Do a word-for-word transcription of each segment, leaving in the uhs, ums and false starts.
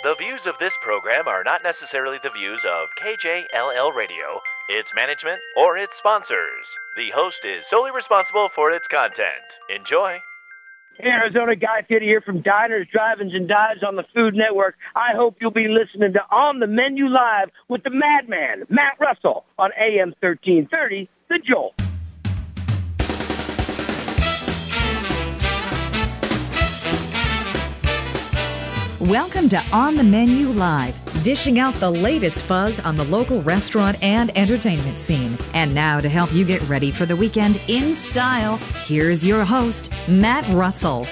The views of this program are not necessarily the views of K J L L Radio, its management, or its sponsors. The host is solely responsible for its content. Enjoy. Hey, Arizona, Guy Fieri here from Diners, Drive-Ins, and Dives on the Food Network. I hope you'll be listening to On the Menu Live with the madman, Matt Russell, on A M thirteen thirty, The Jolt. Welcome to On the Menu Live, dishing out the latest buzz on the local restaurant and entertainment scene. And now to help you get ready for the weekend in style, here's your host, Matt Russell.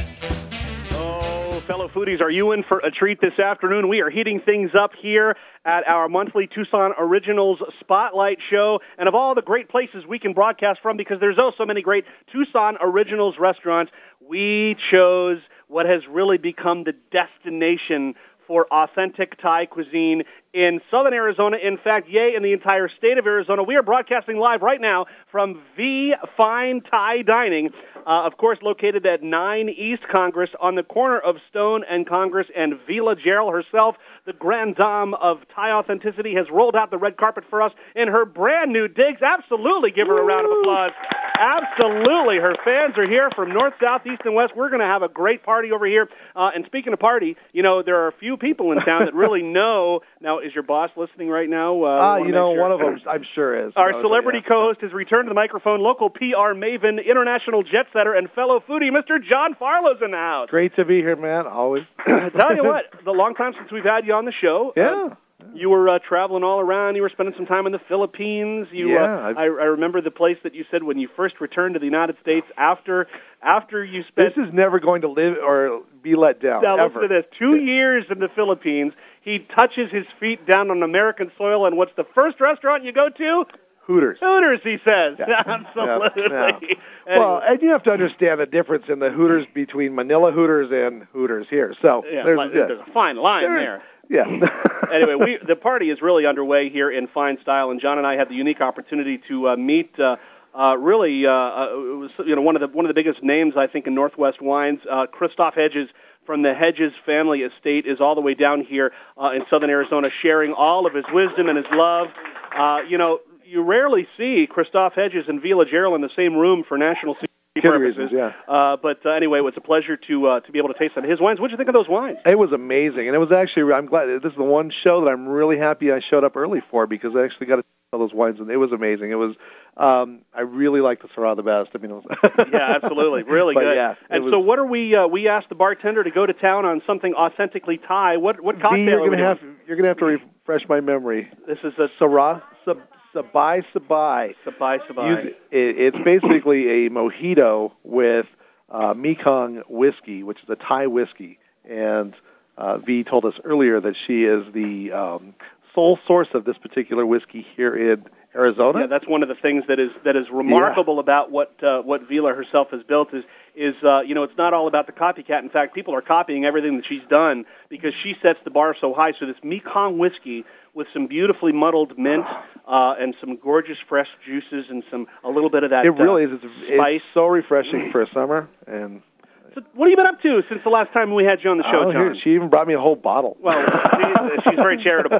Oh, fellow foodies, are you in for a treat this afternoon? We are heating things up here at our monthly Tucson Originals Spotlight Show. And of all the great places we can broadcast from, because there's oh so many great Tucson Originals restaurants, we chose what has really become the destination for authentic Thai cuisine in southern Arizona. In fact, yay, in the entire state of Arizona. We are broadcasting live right now from V Fine Thai Dining, uh, of course, located at nine East Congress on the corner of Stone and Congress, and Vila Gerald herself, the grand dame of Thai authenticity, has rolled out the red carpet for us in her brand new digs. Absolutely, give her a round of applause. Absolutely. Her fans are here from north, south, east, and west. We're going to have a great party over here. Uh, and speaking of party, you know, there are a few people in town that really know. Now, is your boss listening right now? Uh, uh, you know, sure. One of them, I'm sure is. Our celebrity yeah. co-host has returned to the microphone, local P R maven, international jet setter, and fellow foodie, Mister John Farlow's in the house. Great to be here, man, always. Tell you what, the long time since we've had you on the show. Yeah. Uh, You were uh, traveling all around. You were spending some time in the Philippines. You, yeah, uh, I, I remember the place that you said when you first returned to the United States after after you spent. This is never going to live or be let down. Now ever. listen to this: two years in the Philippines, he touches his feet down on American soil, and what's the first restaurant you go to? Hooters. Hooters, he says. Yeah. Absolutely. Yeah. Yeah. Anyway. Well, and you have to understand the difference in the Hooters between Manila Hooters and Hooters here. So yeah, there's, like, yeah. there's a fine line there. Yeah. Anyway, we, the party is really underway here in fine style, and John and I had the unique opportunity to uh, meet uh, uh, really uh, uh, it was, you know one of the one of the biggest names I think in Northwest wines. Uh, Christoph Hedges from the Hedges family estate is all the way down here uh, in southern Arizona, sharing all of his wisdom and his love. Uh, you know, you rarely see Christoph Hedges and Vila Gerald in the same room for national security purposes. Reasons, yeah. Uh, but uh, anyway, it was a pleasure to uh, to be able to taste some of his wines. What did you think of those wines? It was amazing, and it was actually. I'm glad this is the one show that I'm really happy I showed up early for, because I actually got to try those wines, and it was amazing. It was. Um, I really like the Syrah the best. I mean, it was yeah, absolutely, really but good. Yeah, and was, so, what are we? Uh, we asked the bartender to go to town on something authentically Thai. What what cocktail? V, you're are we gonna have doing? you're gonna have to refresh my memory. This is a Syrah Sab, Sabai Sabai. Sabai Sabai. It, it's basically a mojito with uh, Mekong whiskey, which is a Thai whiskey. And uh, V told us earlier that she is the um, sole source of this particular whiskey here in Arizona. Yeah, that's one of the things that is that is remarkable yeah. about what uh, what Vila herself has built is is uh, you know it's not all about the copycat. In fact, people are copying everything that she's done because she sets the bar so high. So this Mekong whiskey with some beautifully muddled mint uh, and some gorgeous fresh juices and some a little bit of that. It really uh, is. It's, spice. It's so refreshing for summer. And so what have you been up to since the last time we had you on the show, oh, John? Here, she even brought me a whole bottle. Well, she's, she's very charitable.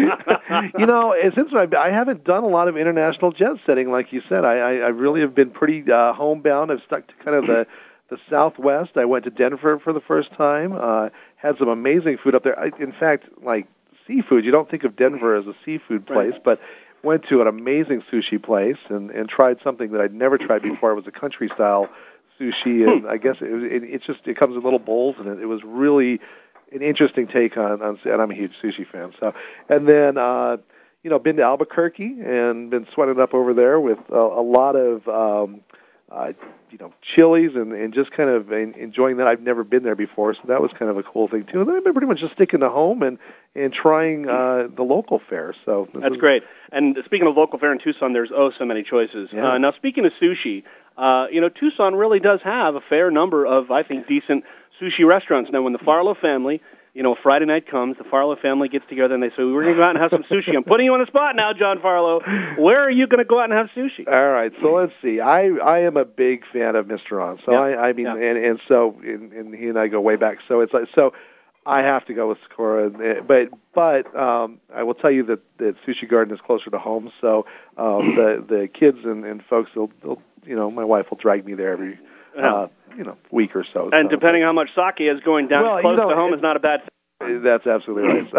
You know, since I, I haven't done a lot of international jet setting, like you said, I, I, I really have been pretty uh, homebound. I've stuck to kind of the the Southwest. I went to Denver for the first time. Uh, had some amazing food up there. I, in fact, like seafood, you don't think of Denver as a seafood place, right. but went to an amazing sushi place and, and tried something that I'd never tried before. It was a country style sushi, and I guess it, it, it just it comes in little bowls, and it, it was really an interesting take on, on. And I'm a huge sushi fan. So, and then uh, you know, been to Albuquerque and been sweating up over there with a, a lot of um, uh, you know chilies and, and just kind of enjoying that. I've never been there before, so that was kind of a cool thing too. And then I've been pretty much just sticking to home and and trying uh, the local fare. So that's is, great. And speaking of local fare in Tucson, there's oh so many choices. Yeah. Uh, now, speaking of sushi. Uh, you know, Tucson really does have a fair number of, I think, decent sushi restaurants. Now, when the Farlow family, you know, Friday night comes, the Farlow family gets together and they say, we're going to go out and have some sushi. I'm putting you on the spot now, John Farlow. Where are you going to go out and have sushi? All right, so let's see. I, I am a big fan of Mister Ron. So, yeah. I, I mean, yeah. and, and so, and, and he and I go way back. So, it's like, so I have to go with Sakura, but but um, I will tell you that, that Sushi Garden is closer to home, so um, the the kids and, and folks, they'll, they'll you know, my wife will drag me there every uh, you know week or so. And so, depending on how much sake is going down well, close you know, to home it, is not a bad thing. That's absolutely right.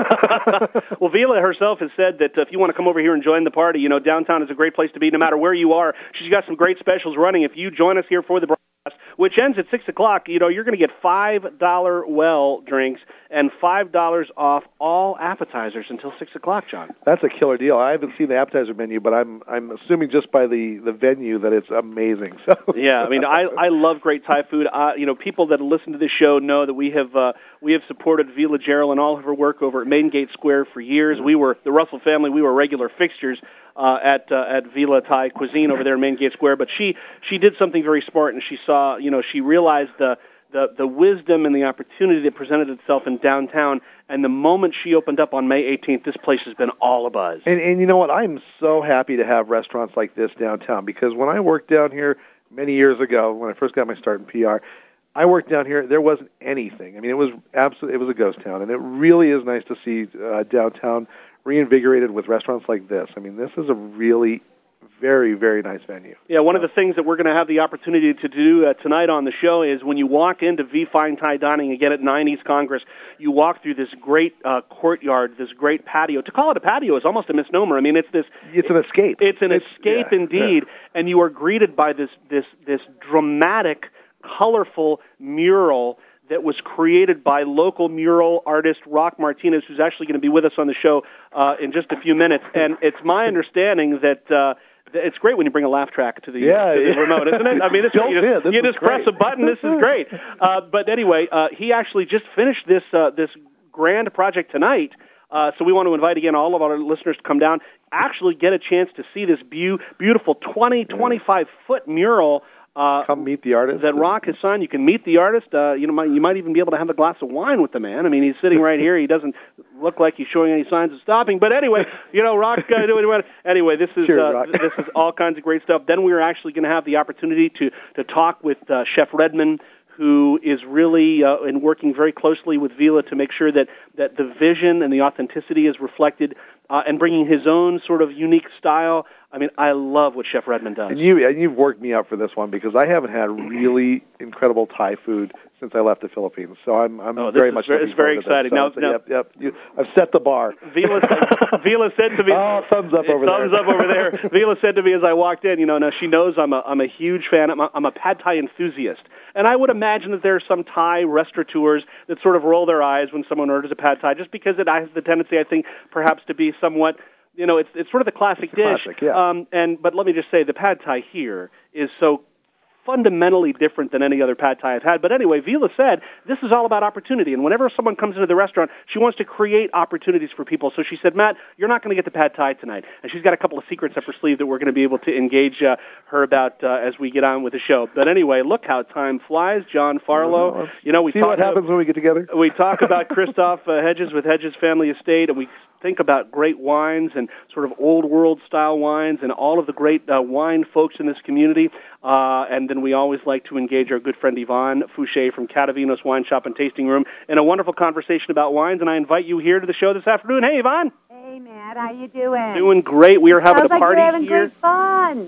Well, Vila herself has said that if you want to come over here and join the party, you know, downtown is a great place to be no matter where you are. She's got some great specials running. If you join us here for the broadcast, which ends at six o'clock, you know, you're going to get five dollars well drinks and five dollars off all appetizers until six o'clock, John. That's a killer deal. I haven't seen the appetizer menu, but I'm I'm assuming just by the, the venue that it's amazing. So yeah, I mean, I I love great Thai food. Uh, you know, people that listen to this show know that we have uh, we have supported Vila Gerald and all of her work over at Maiden Gate Square for years. Mm-hmm. We were the Russell family. We were regular fixtures uh, at uh, at Vila Thai Cuisine over there in Maiden Gate Square. But she she did something very smart, and she saw, you know, she realized the the the wisdom and the opportunity that presented itself in downtown. And the moment she opened up on May eighteenth, this place has been all abuzz. And, and you know what? I'm so happy to have restaurants like this downtown, because when I worked down here many years ago, when I first got my start in P R, I worked down here. There wasn't anything. I mean, it was absolutely, it was a ghost town, and it really is nice to see uh, downtown reinvigorated with restaurants like this. I mean, this is a really very, very nice venue. Yeah, one of the things that we're going to have the opportunity to do uh, tonight on the show is when you walk into V Fine Thai Dining again at nine East Congress, you walk through this great uh, courtyard, this great patio. To call it a patio is almost a misnomer. I mean, it's this. It's an escape. It's an it's, escape yeah, indeed, yeah. And you are greeted by this this this dramatic, colorful mural that was created by local mural artist Rock Martinez, who's actually going to be with us on the show uh, in just a few minutes. And it's my understanding that. Uh, It's great when you bring a laugh track to the, yeah, to the remote, isn't it? I mean, it's, you just, this you just press a button. This is great. Uh, but anyway, uh, he actually just finished this uh, this grand project tonight. Uh, so we want to invite again all of our listeners to come down, actually get a chance to see this beau- beautiful twenty, twenty-five foot mural. Uh, Come meet the artist. That Rock has signed. You can meet the artist. Uh, you know, might, you might even be able to have a glass of wine with the man. I mean, he's sitting right here. He doesn't look like he's showing any signs of stopping. But anyway, you know, Rock. Uh, anyway, this is Cheers, uh, this is all kinds of great stuff. Then we are actually going to have the opportunity to to talk with uh, Chef Redman, who is really uh, and working very closely with Vila to make sure that that the vision and the authenticity is reflected, uh, and bringing his own sort of unique style. I mean, I love what Chef Redman does. And, you, and you've worked me out for this one, because I haven't had really incredible Thai food since I left the Philippines. So I'm, I'm oh, very is much very, looking it's very exciting. So, now, so, now, yep, yep. You, I've set the bar. Vila, Vila said to me, "Oh, thumbs up over thumbs there." Thumbs up over there. Vila said to me as I walked in, you know, now she knows I'm a I'm a huge fan. I'm a, I'm a pad Thai enthusiast, and I would imagine that there are some Thai restaurateurs that sort of roll their eyes when someone orders a pad Thai, just because it has the tendency, I think, perhaps to be somewhat. You know, it's it's sort of the classic it's dish. Classic, yeah. Um, and but let me just say, the pad Thai here is so fundamentally different than any other pad Thai I've had. But anyway, Vila said this is all about opportunity, and whenever someone comes into the restaurant, she wants to create opportunities for people. So she said, Matt, you're not going to get the pad Thai tonight, and she's got a couple of secrets up her sleeve that we're going to be able to engage uh, her about uh, as we get on with the show. But anyway, look how time flies. John Farlow, well, you know, we see talk what happens about, when we get together. We talk about Christoph uh, Hedges with Hedges Family Estate, and we think about great wines and sort of old world style wines and all of the great uh, wine folks in this community. Uh, and then we always like to engage our good friend Yvonne Fouché from Catavinos Wine Shop and Tasting Room in a wonderful conversation about wines. And I invite you here to the show this afternoon. Hey, Yvonne. Hey, Matt. How you doing? Doing great. We are having Sounds a party like you're having here. Great fun.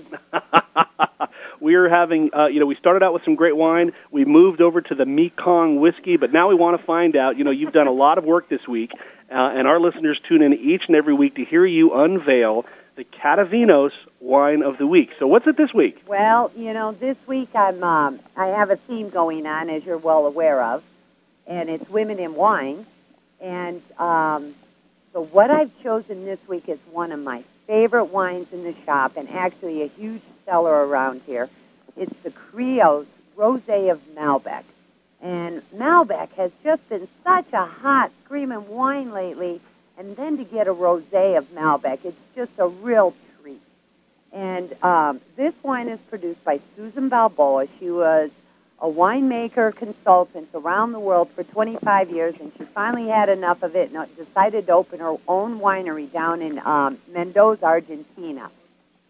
We are having, uh, you know, we started out with some great wine. We moved over to the Mekong whiskey, but now we want to find out, you know, you've done a lot of work this week, uh, and our listeners tune in each and every week to hear you unveil the Catavinos Wine of the Week. So what's it this week? Well, you know, this week I'm um, I have a theme going on, as you're well aware of, and it's women in wine. And um, so what I've chosen this week is one of my favorite wines in the shop, and actually a huge seller around here. It's the Krios Rosé of Malbec. And Malbec has just been such a hot, screaming wine lately, and then to get a rosé of Malbec, it's just a real treat. And um, this wine is produced by Susan Balboa. She was a winemaker consultant around the world for twenty-five years, and she finally had enough of it and decided to open her own winery down in um, Mendoza, Argentina.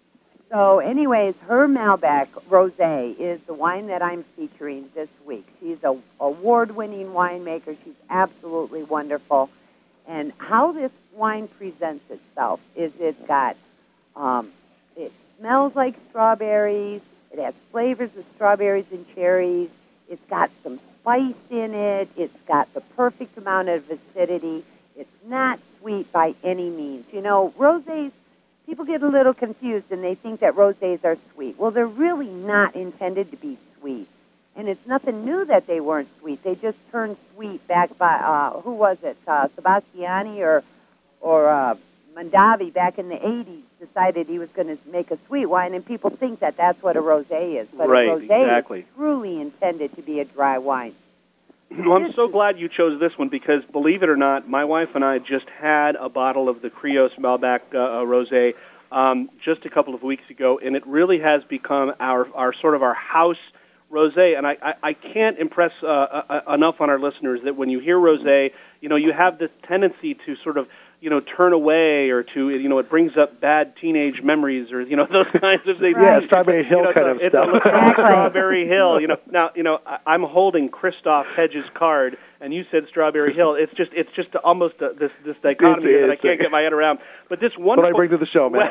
So, anyways, her Malbec Rosé is the wine that I'm featuring this week. She's a award-winning winemaker. She's absolutely wonderful. And how this wine presents itself is it's got, um, it smells like strawberries. It has flavors of strawberries and cherries. It's got some spice in it. It's got the perfect amount of acidity. It's not sweet by any means. You know, rosés, people get a little confused and they think that rosés are sweet. Well, they're really not intended to be sweet. And it's nothing new that they weren't sweet. They just turned sweet back by, uh, who was it, uh, Sebastiani or or uh, Mondavi back in the eighties decided he was going to make a sweet wine, and people think that that's what a rosé is. But right, a rosé exactly. is truly intended to be a dry wine. Well, I'm so glad you chose this one because, believe it or not, my wife and I just had a bottle of the Krios Malbec uh, Rosé um, just a couple of weeks ago, and it really has become our, our sort of our house rosé. And I, I, I can't impress uh, uh, enough on our listeners that when you hear rosé, you know, you have this tendency to sort of, you know, turn away or to, you know, it brings up bad teenage memories or, you know, those kinds of things. Yeah, Strawberry Hill you know, kind so of it's stuff. A exactly. Strawberry Hill. You know, now, you know, I, I'm holding Christoph Hedges' card, and you said Strawberry Hill. It's just, it's just almost a, this this dichotomy It's, that I it's, can't get my head around. But this wonderful. What I bring to the show, man.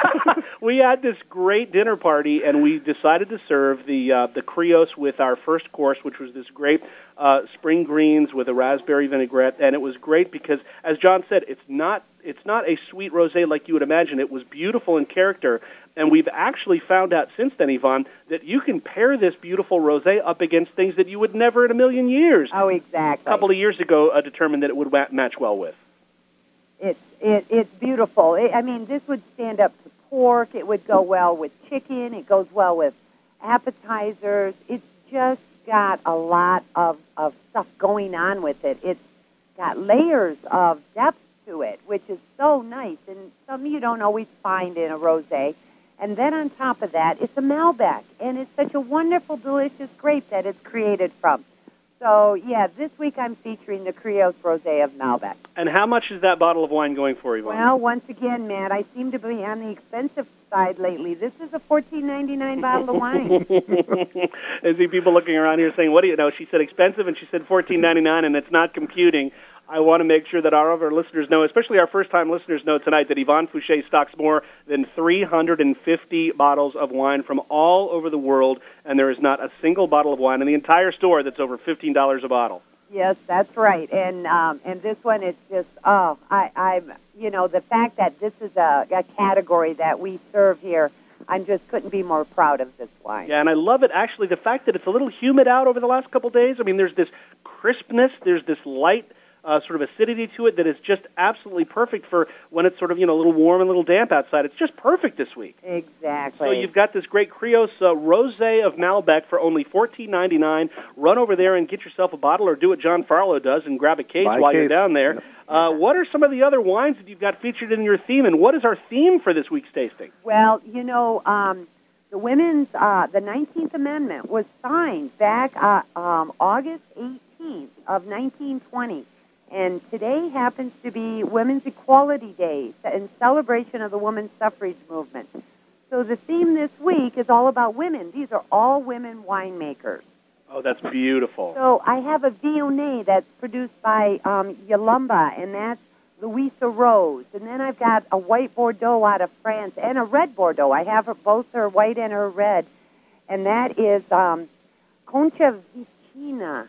We had this great dinner party, and we decided to serve the uh, the Krios with our first course, which was this great uh, spring greens with a raspberry vinaigrette, and it was great because, as John said, it's not it's not a sweet rosé like you would imagine. It was beautiful in character, and we've actually found out since then, Yvonne, that you can pair this beautiful rosé up against things that you would never in a million years. Oh, exactly. A couple of years ago, uh, determined that it would match well with. It's it, it's beautiful. It, I mean, this would stand up to pork. It would go well with chicken. It goes well with appetizers. It's just got a lot of, of stuff going on with it. It's got layers of depth to it, which is so nice, and something you don't always find in a rosé. And then on top of that, it's a Malbec, and it's such a wonderful, delicious grape that it's created from. So, yeah, this week I'm featuring the Krios Rosé of Malbec. And how much is that bottle of wine going for, Yvonne? Well, once again, Matt, I seem to be on the expensive side lately. This is a fourteen ninety-nine bottle of wine. I see people looking around here saying, what do you know? She said expensive, and she said fourteen ninety-nine, and it's not computing. I want to make sure that our other listeners know, especially our first-time listeners know tonight, that Yvonne Fouché stocks more than three hundred fifty bottles of wine from all over the world, and there is not a single bottle of wine in the entire store that's over fifteen dollars a bottle. Yes, that's right. And um, and this one is just, oh, I, I'm, you know, the fact that this is a, a category that we serve here, I just couldn't be more proud of this wine. Yeah, and I love it, actually, the fact that it's a little humid out over the last couple of days. I mean, there's this crispness, there's this light Uh, sort of acidity to it that is just absolutely perfect for when it's sort of, you know, a little warm and a little damp outside. It's just perfect this week. Exactly. So you've got this great Krios uh, Rosé of Malbec for only fourteen ninety-nine. Run over there and get yourself a bottle, or do what John Farlow does and grab a case Buy a while case. you're down there. Uh, what are some of the other wines that you've got featured in your theme, and what is our theme for this week's tasting? Well, you know, um, the women's, uh, the nineteenth Amendment was signed back uh, um, August eighteenth of nineteen twenty. And today happens to be Women's Equality Day in celebration of the women's suffrage movement. So the theme this week is all about women. These are all women winemakers. Oh, that's beautiful. So I have a Viognier that's produced by um, Yalumba, and that's Louisa Rose. And then I've got a white Bordeaux out of France and a red Bordeaux. I have her, both her white and her red. And that is um, Concha Vicina.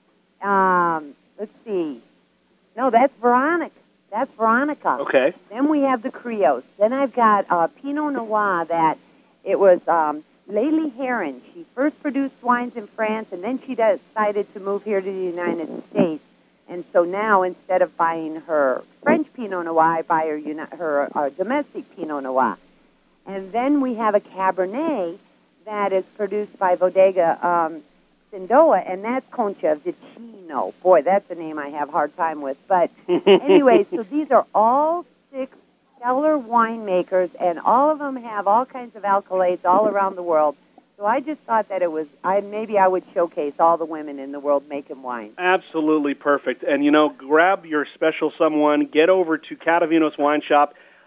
Um, let's see. No, that's Veronica. That's Veronica. Okay. Then we have the Krios. Then I've got uh, Pinot Noir that it was um, Leili Heron. She first produced wines in France, and then she decided to move here to the United States. And so now, instead of buying her French Pinot Noir, I buy her, uni- her uh, domestic Pinot Noir. And then we have a Cabernet that is produced by Bodega um, Sindoa, and that's Concha Vicino. Boy, that's a name I have a hard time with. But anyway, so these are all six stellar winemakers, and all of them have all kinds of accolades all around the world. So I just thought that it was, I maybe I would showcase all the women in the world making wine. Absolutely perfect. And, you know, grab your special someone, get over to Catavinos Wine Shop.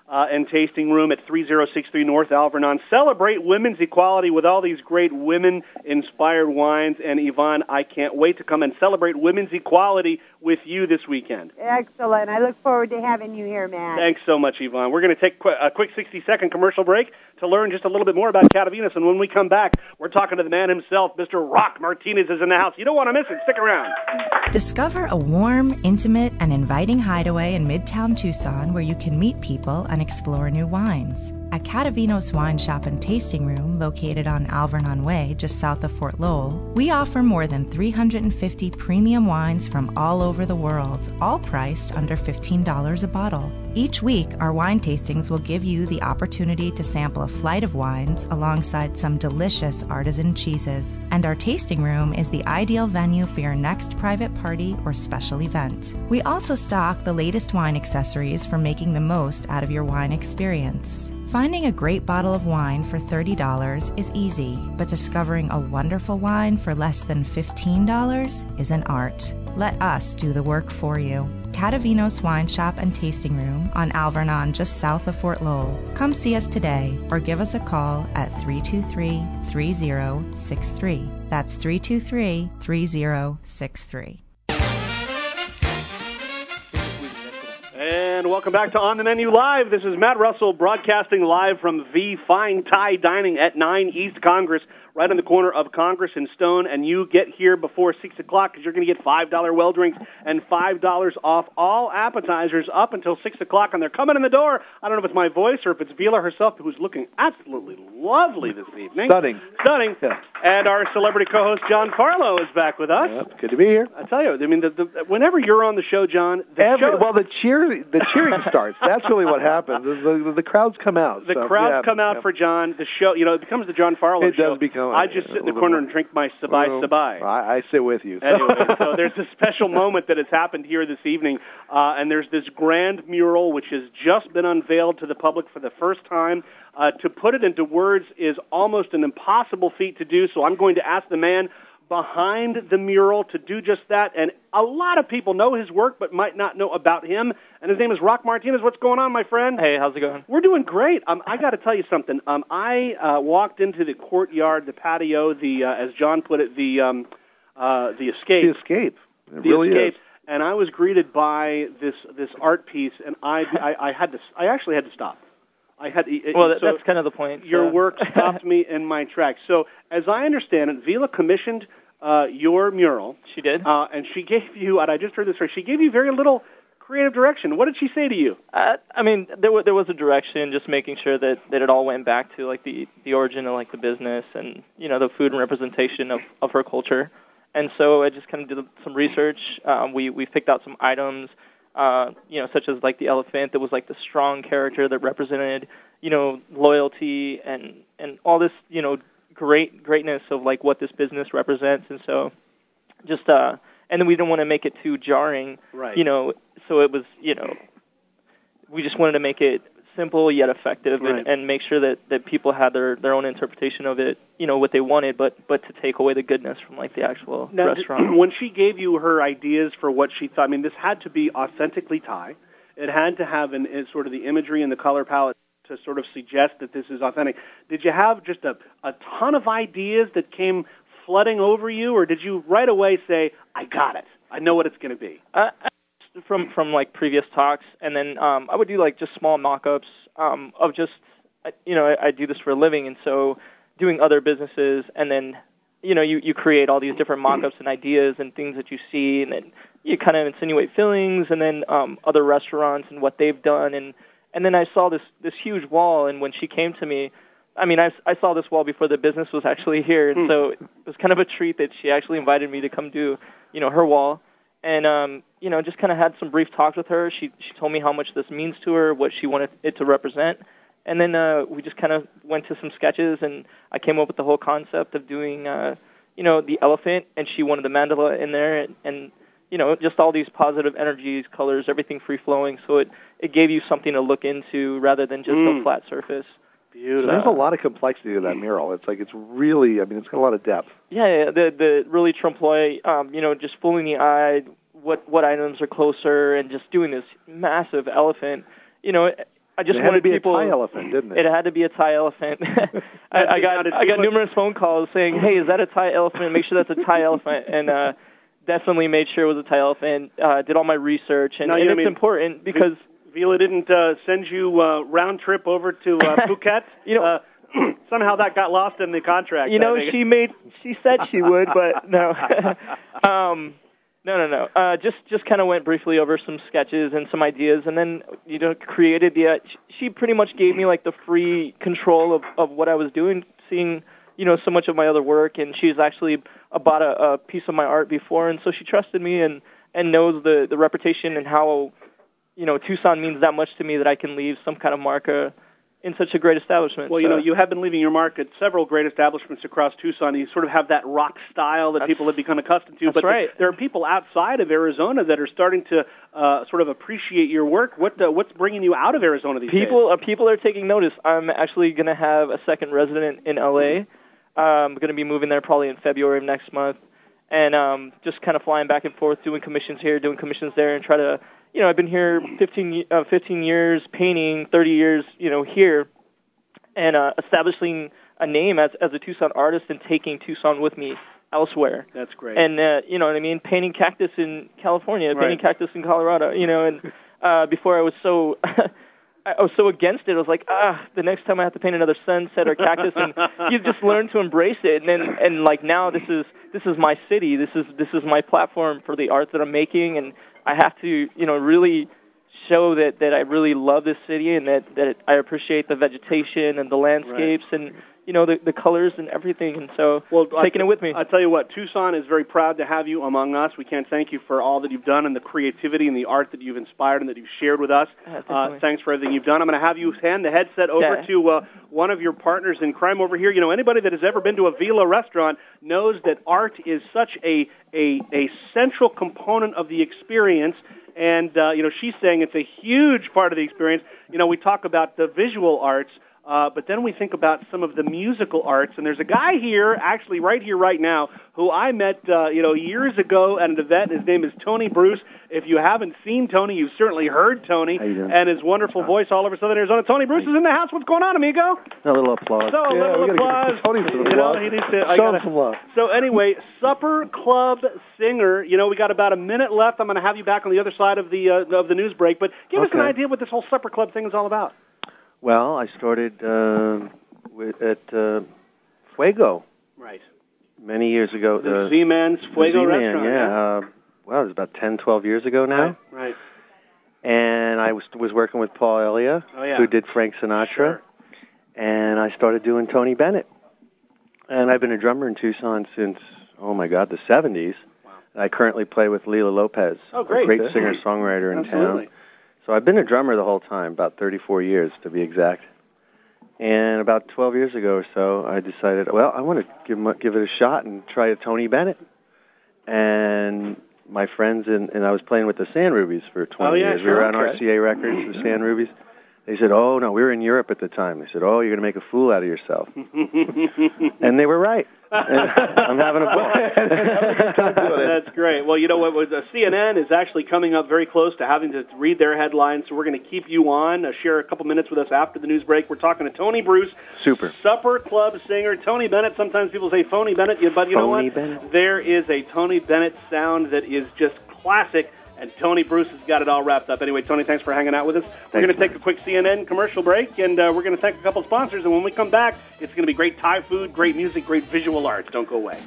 uh, and Tasting Room at three oh six three North Alvernon. Celebrate women's equality with all these great women-inspired wines. And, Yvonne, I can't wait to come and celebrate women's equality with you this weekend. Excellent. I look forward to having you here, Matt. Thanks so much, Yvonne. We're going to take a quick sixty-second commercial break to learn just a little bit more about Catavinos. And when we come back, we're talking to the man himself. Mister Rock Martinez is in the house. You don't want to miss it. Stick around. Discover a warm, intimate, and inviting hideaway in Midtown Tucson where you can meet people and explore new wines. At Catavinos Wine Shop and Tasting Room, located on Alvernon Way, just south of Fort Lowell, we offer more than three hundred fifty premium wines from all over the world, all priced under fifteen dollars a bottle. Each week, our wine tastings will give you the opportunity to sample a flight of wines alongside some delicious artisan cheeses. And our tasting room is the ideal venue for your next private party or special event. We also stock the latest wine accessories for making the most out of your wine experience. Finding a great bottle of wine for thirty dollars is easy, but discovering a wonderful wine for less than fifteen dollars is an art. Let us do the work for you. Catavinos Wine Shop and Tasting Room on Alvernon, just south of Fort Lowell. Come see us today or give us a call at three two three, three oh six three. That's three two three, three oh six three. And welcome back to On the Menu Live. This is Matt Russell broadcasting live from the Fine Thai Dining at nine East Congress, right on the corner of Congress and Stone. And you get here before six o'clock because you're going to get five dollar well drinks and five dollars off all appetizers up until six o'clock. And they're coming in the door. I don't know if it's my voice or if it's Vila herself, who's looking absolutely lovely this evening. Stunning. Stunning. Yeah. And our celebrity co-host, John Farlow, is back with us. Yep, good to be here. I tell you, I mean, the, the, whenever you're on the show, John, the Every, show... well, the cheer, the cheering starts. That's really what happens. The, the, the crowds come out. The so, crowds yeah, come out yeah. for John. The show, you know, it becomes the John Farlow it show. It does become. I just sit in the corner and drink my sabai well, sabai. I, I sit with you. Anyway, so there's a special moment that has happened here this evening, uh, and there's this grand mural which has just been unveiled to the public for the first time. Uh, to put it into words is almost an impossible feat to do, so I'm going to ask the man behind the mural to do just that. And a lot of people know his work but might not know about him. And his name is Rock Martinez. What's going on, my friend? Hey, how's it going? We're doing great. Um, I got to tell you something. Um, I uh, walked into the courtyard, the patio, the uh, as John put it, the um, uh, the escape. The escape. It the really escape. is. And I was greeted by this this art piece, and I, I I had to I actually had to stop. I had it, well, so that's kind of the point. Your so. work stopped me in my tracks. So, as I understand it, Vila commissioned uh, your mural. She did, uh, and she gave you. And I just heard this. She gave you very little creative direction. What did she say to you? Uh, I mean, there was there was a direction, just making sure that, that it all went back to like the, the origin of like the business and you know the food and representation of, of her culture. And so I just kind of did some research. Um, we we picked out some items. Uh, you know, such as like the elephant that was like the strong character that represented, you know, loyalty and, and all this, you know, great greatness of like what this business represents. And so just, uh, and then we didn't want to make it too jarring, right. you know, so it was, you know, we just wanted to make it simple yet effective right. and, and make sure that, that people had their, their own interpretation of it, you know, what they wanted, but, but to take away the goodness from, like, the actual now, restaurant. When she gave you her ideas for what she thought, I mean, this had to be authentically Thai. It had to have an, an, sort of the imagery and the color palette to sort of suggest that this is authentic. Did you have just a, a ton of ideas that came flooding over you, or did you right away say, I got it, I know what it's going to be? Uh, From from like previous talks, and then um, I would do like just small mock-ups um, of just you know I, I do this for a living, and so doing other businesses, and then you know you, you create all these different mock-ups and ideas and things that you see, and then you kind of insinuate fillings, and then um, other restaurants and what they've done, and and then I saw this this huge wall, and when she came to me, I mean I, I saw this wall before the business was actually here, and so it was kind of a treat that she actually invited me to come do you know her wall. And, um, you know, just kind of had some brief talks with her. She she told me how much this means to her, what she wanted it to represent. And then uh, we just kind of went to some sketches, and I came up with the whole concept of doing, uh, you know, the elephant, and she wanted the mandala in there, and, and you know, just all these positive energies, colors, everything free-flowing. So it, it gave you something to look into rather than just mm. a flat surface. Beautiful. So there's a lot of complexity to that mural. It's like it's really, I mean, it's got a lot of depth. Yeah, yeah the the really trompe-l'oeil, um, you know, just fooling the eye, what what items are closer, and just doing this massive elephant. You know, I just it had wanted to be people. a Thai elephant, didn't it? It had to be a Thai elephant. I, I got I got numerous phone calls saying, "Hey, is that a Thai elephant? Make sure that's a Thai elephant." And uh, definitely made sure it was a Thai elephant. Uh, did all my research, and, no, and yeah, it's I mean, important because Vila didn't uh, send you uh, round trip over to uh, Phuket. you know. Uh, somehow that got lost in the contract. You know, she made. She said she would, but no. um, no, no, no. Uh, just, just kind of went briefly over some sketches and some ideas, and then you know, created the. Uh, she pretty much gave me like the free control of, of what I was doing, seeing you know so much of my other work, and she's actually bought a, a piece of my art before, and so she trusted me and and knows the the reputation and how you know Tucson means that much to me that I can leave some kind of marker in such a great establishment. Well, so. you know, you have been leaving your mark at several great establishments across Tucson. You sort of have that rock style that that's, people have become accustomed to. That's but right. the, there are people outside of Arizona that are starting to uh, sort of appreciate your work. What uh, what's bringing you out of Arizona these people, days? Uh, people are taking notice. I'm actually going to have a second resident in L A. I'm going to be moving there probably in February of next month, and um, just kind of flying back and forth, doing commissions here, doing commissions there, and try to, you know, I've been here fifteen, uh, fifteen years painting, thirty years, you know, here. And uh, establishing a name as as a Tucson artist and taking Tucson with me elsewhere. That's great. And uh, you know what I mean? Painting cactus in California, right. painting cactus in Colorado. You know, and uh, before I was so I was so against it. I was like, ah, the next time I have to paint another sunset or cactus, and you just learn to embrace it. And then and like now, this is this is my city. This is this is my platform for the art that I'm making, and I have to you know really show that, that I really love this city and that, that I appreciate the vegetation and the landscapes right. and, you know, the, the colors and everything. And so well, taking I, it with me. I'll tell you what, Tucson is very proud to have you among us. We can't thank you for all that you've done and the creativity and the art that you've inspired and that you've shared with us. Yeah, uh, thanks for everything you've done. I'm going to have you hand the headset over yeah. to uh, one of your partners in crime over here. You know, anybody that has ever been to a Vila restaurant knows that art is such a, a, a central component of the experience. And, uh, you know, she's saying it's a huge part of the experience. You know, we talk about the visual arts, uh, but then we think about some of the musical arts. And there's a guy here, actually right here, right now, who I met, uh, you know, years ago at an event. His name is Tony Bruce. If you haven't seen Tony, you've certainly heard Tony and his wonderful voice all over Southern Arizona. Tony Bruce is in the house. What's going on, amigo? A little applause. So, a yeah, little applause. Tony some you know, love. he needs to, I Show gotta, him some love. So anyway, Supper Club Singer. You know, we got about a minute left. I'm going to have you back on the other side of the uh, of the news break. But give okay. us an idea what this whole Supper Club thing is all about. Well, I started uh, with, at uh, Fuego. Right. Many years ago. The uh, Z-Man's Fuego Z-Man, restaurant. Yeah. yeah. Uh, well, it was about ten, twelve years ago now. Right. right. And I was was working with Paul Elia, oh, yeah. who did Frank Sinatra. Sure. And I started doing Tony Bennett. And I've been a drummer in Tucson since, oh, my God, the seventies. Wow. I currently play with Lila Lopez, oh, great. a great singer-songwriter in Absolutely. town. So I've been a drummer the whole time, about thirty-four years to be exact. And about twelve years ago or so, I decided, well, I want to give give it a shot and try a Tony Bennett. And my friends, in, and I was playing with the Sand Rubies for twenty oh, yeah, years. Sure. We were on okay. R C A Records, the Sand Rubies. They said, oh, no, we were in Europe at the time. They said, oh, you're going to make a fool out of yourself. And they were right. I'm having a ball. That's great. Well, you know what? Uh, C N N is actually coming up very close to having to read their headlines, so we're going to keep you on, uh, share a couple minutes with us after the news break. We're talking to Tony Bruce, Super. Supper Club singer. Tony Bennett. Sometimes people say Phony Bennett, but you Phony know what? Bennett. There is a Tony Bennett sound that is just classic. And Tony Bruce has got it all wrapped up. Anyway, Tony, thanks for hanging out with us. Thanks, we're going to take a quick C N N commercial break, and uh, we're going to thank a couple sponsors. And when we come back, it's going to be great Thai food, great music, great visual arts. Don't go away.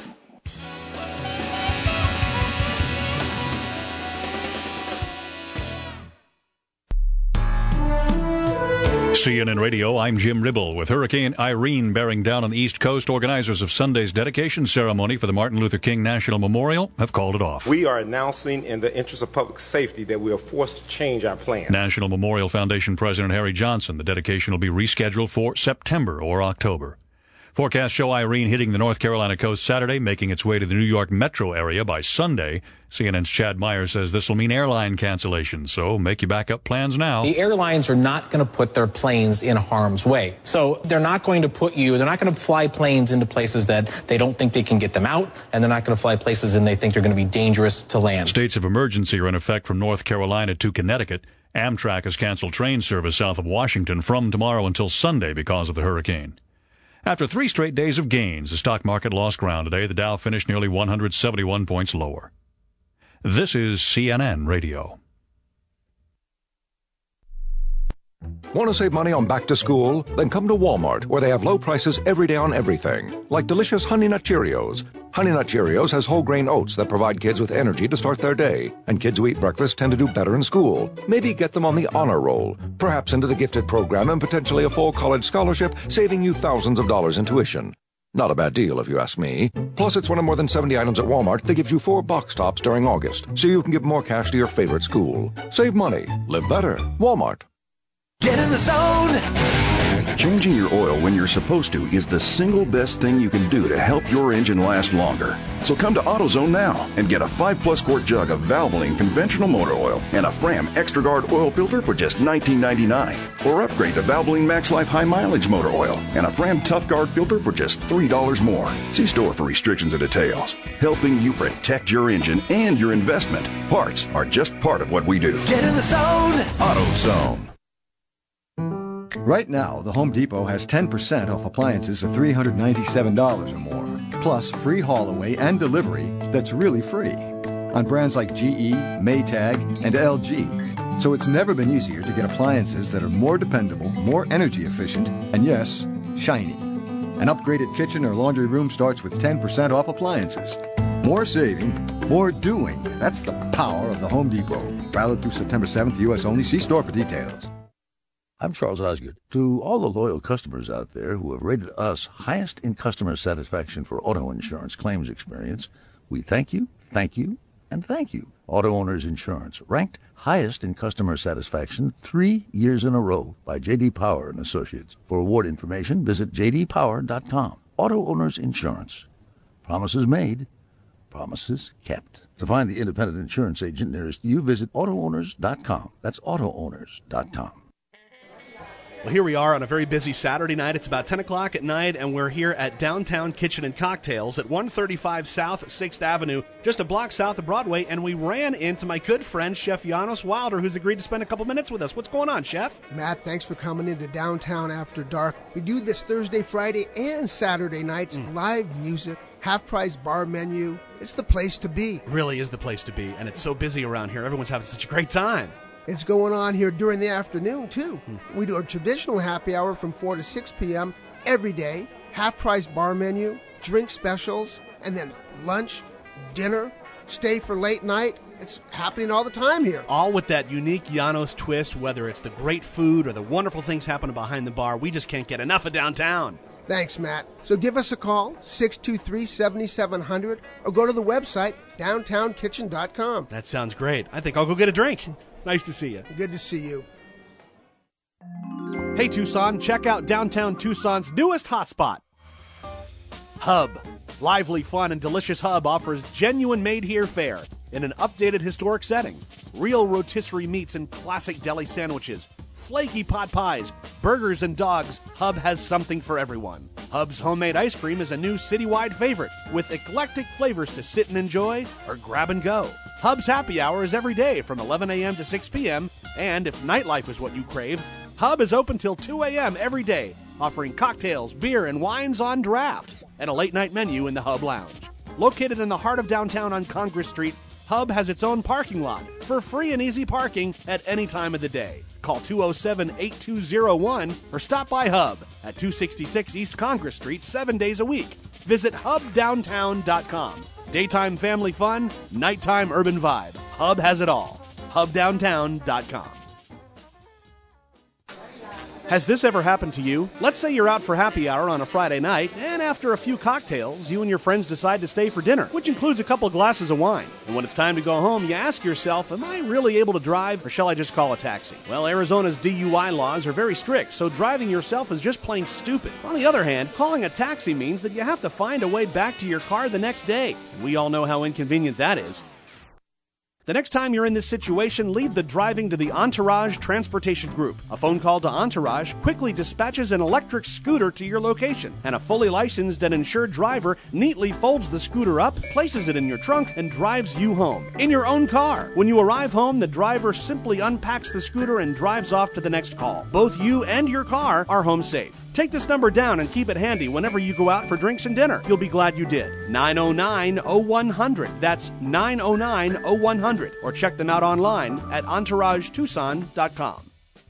C N N Radio, I'm Jim Ribble. With Hurricane Irene bearing down on the East Coast, organizers of Sunday's dedication ceremony for the Martin Luther King National Memorial have called it off. We are announcing in the interest of public safety that we are forced to change our plans. National Memorial Foundation President Harry Johnson. The dedication will be rescheduled for September or October. Forecasts show Irene hitting the North Carolina coast Saturday, making its way to the New York metro area by Sunday. C N N's Chad Meyer says this will mean airline cancellations, so make your backup plans now. The airlines are not going to put their planes in harm's way. So they're not going to put you, they're not going to fly planes into places that they don't think they can get them out, and they're not going to fly places and they think they're going to be dangerous to land. States of emergency are in effect from North Carolina to Connecticut. Amtrak has canceled train service south of Washington from tomorrow until Sunday because of the hurricane. After three straight days of gains, the stock market lost ground today. The Dow finished nearly one hundred seventy-one points lower. This is C N N Radio. Want to save money on back to school? Then come to Walmart, where they have low prices every day on everything, like delicious Honey Nut Cheerios. Honey Nut Cheerios has whole grain oats that provide kids with energy to start their day, and kids who eat breakfast tend to do better in school. Maybe get them on the honor roll, perhaps into the gifted program and potentially a full college scholarship, saving you thousands of dollars in tuition. Not a bad deal, if you ask me. Plus, it's one of more than seventy items at Walmart that gives you four box tops during August, so you can give more cash to your favorite school. Save money. Live better. Walmart. Get in the zone! Changing your oil when you're supposed to is the single best thing you can do to help your engine last longer. So come to AutoZone now and get a five plus quart jug of Valvoline conventional motor oil and a Fram Extra Guard oil filter for just nineteen ninety-nine dollars. Or upgrade to Valvoline Max Life High Mileage motor oil and a Fram Tough Guard filter for just three dollars more. See store for restrictions and details. Helping you protect your engine and your investment. Parts are just part of what we do. Get in the zone! AutoZone. Right now, the Home Depot has ten percent off appliances of three hundred ninety-seven dollars or more, plus free haul away and delivery that's really free on brands like G E, Maytag, and L G. So it's never been easier to get appliances that are more dependable, more energy efficient, and yes, shiny. An upgraded kitchen or laundry room starts with ten percent off appliances. More saving, more doing. That's the power of the Home Depot. Valid through September seventh, U S only. See store for details. I'm Charles Osgood. To all the loyal customers out there who have rated us highest in customer satisfaction for auto insurance claims experience, we thank you, thank you, and thank you. Auto Owners Insurance, ranked highest in customer satisfaction three years in a row by J D. Power and Associates. For award information, visit j d power dot com. Auto Owners Insurance. Promises made, promises kept. To find the independent insurance agent nearest you, visit auto owners dot com. That's auto owners dot com. Well, here we are on a very busy Saturday night. It's about ten o'clock at night, and we're here at Downtown Kitchen and Cocktails at one thirty-five South sixth Avenue, just a block south of Broadway, and we ran into my good friend, Chef Janos Wilder, who's agreed to spend a couple minutes with us. What's going on, Chef? Matt, thanks for coming into Downtown After Dark. We do this Thursday, Friday, and Saturday nights, mm. live music, half-price bar menu. It's the place to be. Really is the place to be, and it's so busy around here. Everyone's having such a great time. It's going on here during the afternoon, too. Hmm. We do a traditional happy hour from four to six p.m. every day, half-price bar menu, drink specials, and then lunch, dinner, stay for late night. It's happening all the time here. All with that unique Janos twist, whether it's the great food or the wonderful things happening behind the bar. We just can't get enough of downtown. Thanks, Matt. So give us a call, six two three, seven seven zero zero, or go to the website, downtown kitchen dot com. That sounds great. I think I'll go get a drink. Nice to see you. Good to see you. Hey, Tucson, check out downtown Tucson's newest hotspot, Hub. Lively, fun, and delicious Hub offers genuine made-here fare in an updated historic setting. Real rotisserie meats and classic deli sandwiches, flaky pot pies, burgers, and dogs. Hub has something for everyone. Hub's homemade ice cream is a new citywide favorite with eclectic flavors to sit and enjoy or grab and go. Hub's happy hour is every day from eleven a.m. to six p.m. And if nightlife is what you crave, Hub is open till two a.m. every day, offering cocktails, beer, and wines on draft, and a late-night menu in the Hub Lounge. Located in the heart of downtown on Congress Street, Hub has its own parking lot for free and easy parking at any time of the day. Call two oh seven, eight two oh one or stop by Hub at two sixty-six East Congress Street seven days a week. Visit hub downtown dot com. Daytime family fun, nighttime urban vibe. Hub has it all. hub downtown dot com. Has this ever happened to you? Let's say you're out for happy hour on a Friday night, and after a few cocktails, you and your friends decide to stay for dinner, which includes a couple glasses of wine. And when it's time to go home, you ask yourself, am I really able to drive, or shall I just call a taxi? Well, Arizona's D U I laws are very strict, so driving yourself is just plain stupid. On the other hand, calling a taxi means that you have to find a way back to your car the next day, and we all know how inconvenient that is. The next time you're in this situation, leave the driving to the Entourage Transportation Group. A phone call to Entourage quickly dispatches an electric scooter to your location, and a fully licensed and insured driver neatly folds the scooter up, places it in your trunk, and drives you home in your own car. When you arrive home, the driver simply unpacks the scooter and drives off to the next call. Both you and your car are home safe. Take this number down and keep it handy whenever you go out for drinks and dinner. You'll be glad you did. nine oh nine, oh one hundred. That's nine oh nine, oh one hundred. Or check them out online at entourage tucson dot com.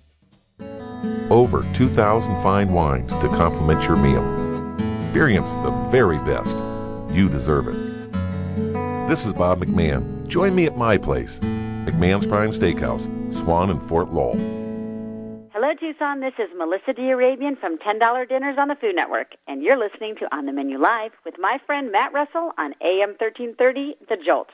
Over two thousand fine wines to complement your meal. Experience the very best. You deserve it. This is Bob McMahon. Join me at my place, McMahon's Prime Steakhouse, Swan and Fort Lowell. Hello, Tucson. This is Melissa D. Arabian from ten dollar Dinners on the Food Network, and you're listening to On the Menu Live with my friend Matt Russell on A M thirteen thirty, The Jolt.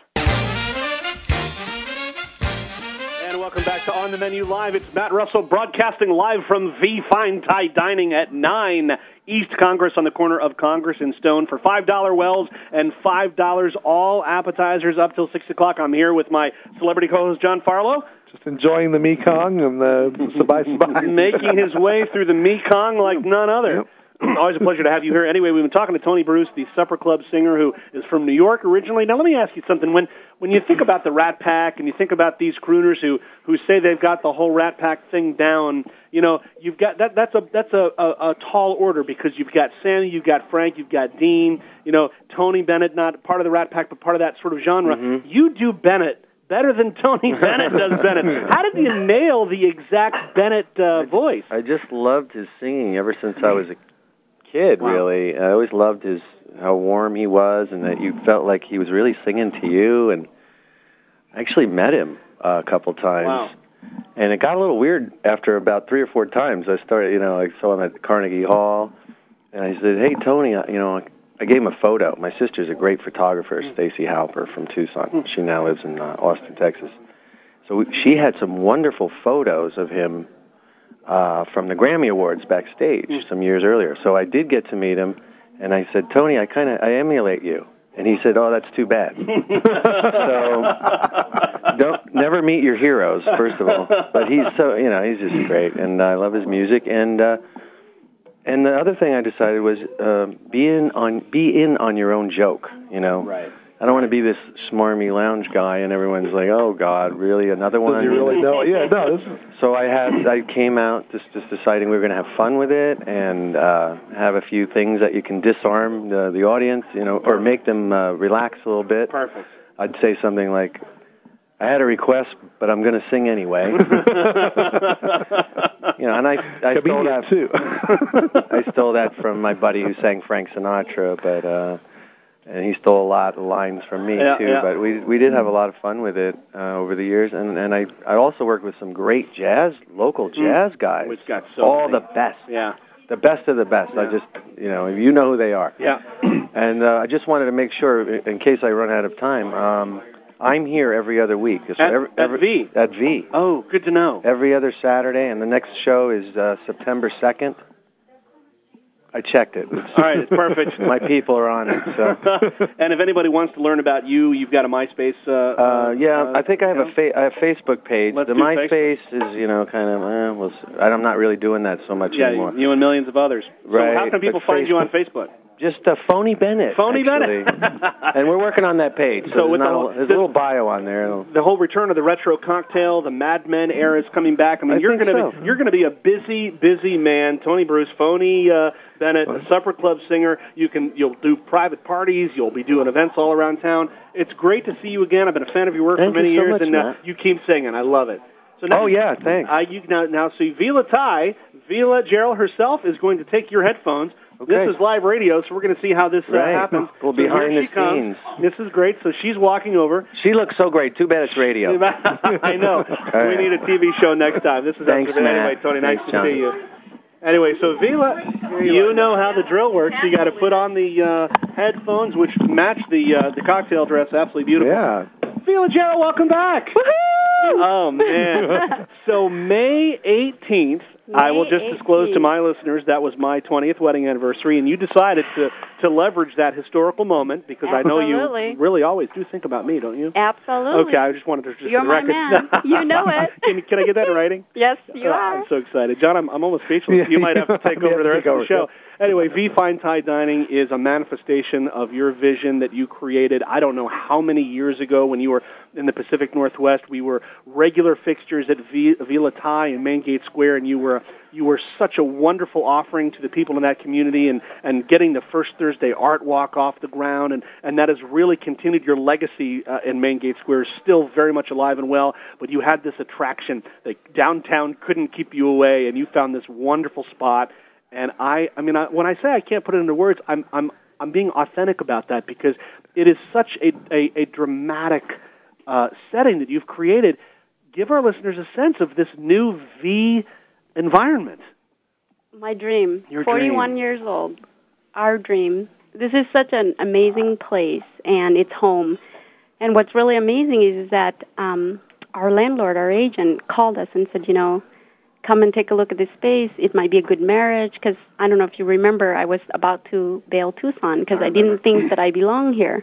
And welcome back to On the Menu Live. It's Matt Russell broadcasting live from The Fine Thai Dining at nine East Congress on the corner of Congress and Stone for five dollar wells and five dollars all appetizers up till six o'clock. I'm here with my celebrity co-host, John Farlow. Just enjoying the Mekong and the Sabai Sabai. Making his way through the Mekong like none other. Yep. Always a pleasure to have you here. Anyway, we've been talking to Tony Bruce, the Supper Club singer who is from New York originally. Now, let me ask you something. When when you think about the Rat Pack and you think about these crooners who, who say they've got the whole Rat Pack thing down, you know, you've got that. That's a that's a, a, a tall order because you've got Sammy, you've got Frank, you've got Dean. You know, Tony Bennett, not part of the Rat Pack, but part of that sort of genre. Mm-hmm. You do Bennett better than Tony Bennett does Bennett. How did you nail the exact Bennett uh, voice? I just loved his singing ever since I was a kid, Wow. really. I always loved his how warm he was and that you felt like he was really singing to you. And I actually met him uh, a couple times. Wow. And it got a little weird after about three or four times. I started, you know, I saw him at Carnegie Hall, and I said, "Hey, Tony, you know," I gave him a photo. My sister's a great photographer, Stacy Halper from Tucson. She now lives in uh, Austin, Texas. So we, she had some wonderful photos of him uh, from the Grammy Awards backstage some years earlier. So I did get to meet him, and I said, "Tony, I kind of I emulate you." And he said, "Oh, that's too bad." So don't never meet your heroes, first of all. But he's so you know he's just great, and I love his music. And uh, and the other thing I decided was uh, be in on be in on your own joke. You know, right. I don't want to be this smarmy lounge guy, and everyone's like, "Oh God, really another one?" Does he really know? Yeah, no. This is... So I had I came out just just deciding we were going to have fun with it and uh, have a few things that you can disarm the, the audience, you know, or make them uh, relax a little bit. Perfect. I'd say something like, "I had a request, but I'm going to sing anyway." You know, and I I stole that too. I stole that from my buddy who sang Frank Sinatra, but. Uh, And he stole a lot of lines from me, yeah, too. Yeah. But we we did have a lot of fun with it uh, over the years. And, and I, I also worked with some great jazz, local jazz guys. Which got so All many. the best. Yeah. The best of the best. Yeah. I just, you know, you know who they are. Yeah. And uh, I just wanted to make sure, in case I run out of time, um, I'm here every other week. So At, every, at every, V? At V. Oh, good to know. Every other Saturday. And the next show is uh, September second. I checked it. It's, All right, it's perfect. My people are on it. So. And if anybody wants to learn about you, you've got a MySpace. Uh, uh, yeah, uh, I think I have a fa- I have Facebook page. Let's the do MySpace is, you know, kind of. Eh, well, I'm not really doing that so much yeah, anymore. you and millions of others. Right, So how can people but find you on Facebook- Facebook? Just uh, Phony Bennett. Phony actually. Bennett. And we're working on that page. So, So with there's, the not whole- a, there's the- a little bio on there. It'll, The whole return of the retro cocktail, the Mad Men era is coming back. I mean, I you're think going to so. be you're going to be a busy, busy man. Tony Bruce, Phony uh, Bennett, a supper club singer. You can you'll do private parties. You'll be doing events all around town. It's great to see you again. I've been a fan of your work Thank for many you so years, much, and uh, Matt. you keep singing. I love it. So now, oh yeah, thanks. Uh, you now now see Vila Tai, Vila Gerald herself is going to take your headphones. Okay. This is live radio, so we're going to see how this uh, Right. happens. Well, So behind here the she comes. scenes. This is great. So she's walking over. She looks so great. Too bad it's radio. I know. All We right. need a T V show next time. This is Thanks, after the Matt. anyway, Tony. Nice Thanks, to John. see you. Anyway, so Vila, you know how the drill works. You got to put on the uh, headphones, which match the uh, the cocktail dress. Absolutely beautiful. Yeah. Vila Gerald, welcome back. Woohoo! Oh man. So May eighteenth. I will just May disclose to eighteenth. my listeners that was my twentieth wedding anniversary, and you decided to, to leverage that historical moment, because Absolutely. I know you really always do think about me, don't you? Absolutely. Okay, I just wanted to just You're for the my record. man. You know it. can, can I get that in writing? Yes, you Uh, are. I'm so excited. John, I'm, I'm almost speechless. You might have to take over the rest of the show. Anyway, V Fine Thai Dining is a manifestation of your vision that you created, I don't know how many years ago when you were in the Pacific Northwest. We were regular fixtures at v, Vila Thai in Main Gate Square, and you were you were such a wonderful offering to the people in that community, and, and getting the First Thursday Art Walk off the ground, and, and that has really continued. Your legacy uh, in Main Gate Square is still very much alive and well, but you had this attraction that downtown couldn't keep you away, and you found this wonderful spot. And I, I mean, I, when I say I can't put it into words, I'm, I'm, I'm being authentic about that, because it is such a, a, a dramatic uh, setting that you've created. Give our listeners a sense of this new V environment. My dream. Your forty-one dream. years old. Our dream. This is such an amazing place, and it's home. And what's really amazing is, is that um, our landlord, our agent, called us and said, you know, come and take a look at this space. It might be a good marriage, because I don't know if you remember, I was about to bail Tucson because I, I didn't think that I belonged here.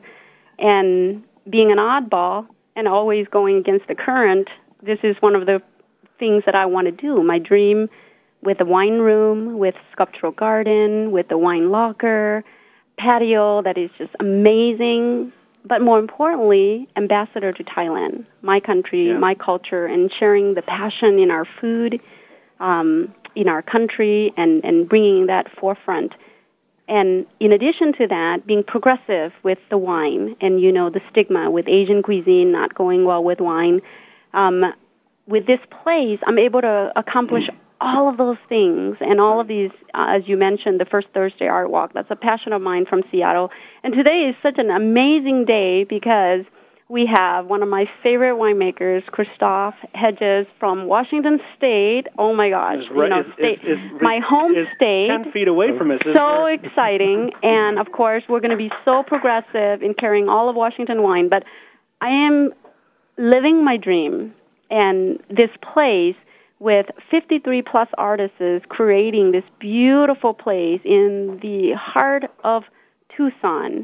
And being an oddball and always going against the current, this is one of the things that I want to do. My dream, with a wine room, with sculptural garden, with a wine locker, patio that is just amazing, but more importantly, ambassador to Thailand, my country, Yeah. my culture, and sharing the passion in our food, um, in our country, and, and bringing that forefront. And in addition to that, being progressive with the wine, and, you know, the stigma with Asian cuisine not going well with wine. Um, with this place, I'm able to accomplish all of those things, and all of these, uh, as you mentioned, the First Thursday Art Walk. That's a passion of mine from Seattle. And today is such an amazing day because we have one of my favorite winemakers, Christoph Hedges from Washington State. Oh my gosh, It's you right- know, it's- state, it's- it's- my home it's state. ten feet away from us. isn't So it? exciting, and of course, we're going to be so progressive in carrying all of Washington wine. But I am living my dream, and this place with fifty-three plus artists creating this beautiful place in the heart of Tucson.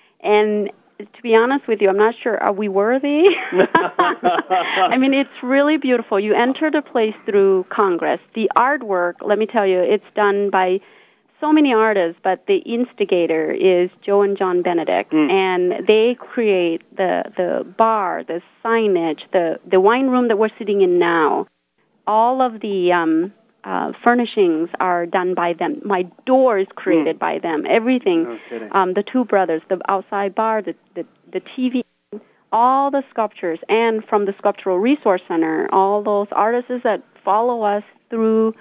And to be honest with you, I'm not sure, are we worthy? I mean, it's really beautiful. You enter the place through Congress. The artwork, let me tell you, it's done by so many artists, but the instigator is Joe and John Benedict, Mm. and they create the, the bar, the signage, the, the wine room that we're sitting in now. All of the um, uh, furnishings are done by them. My door is created Mm. by them. Everything, No kidding. um, the two brothers, the outside bar, the, the, the T V, all the sculptures, and from the Sculptural Resource Center, all those artists that follow us through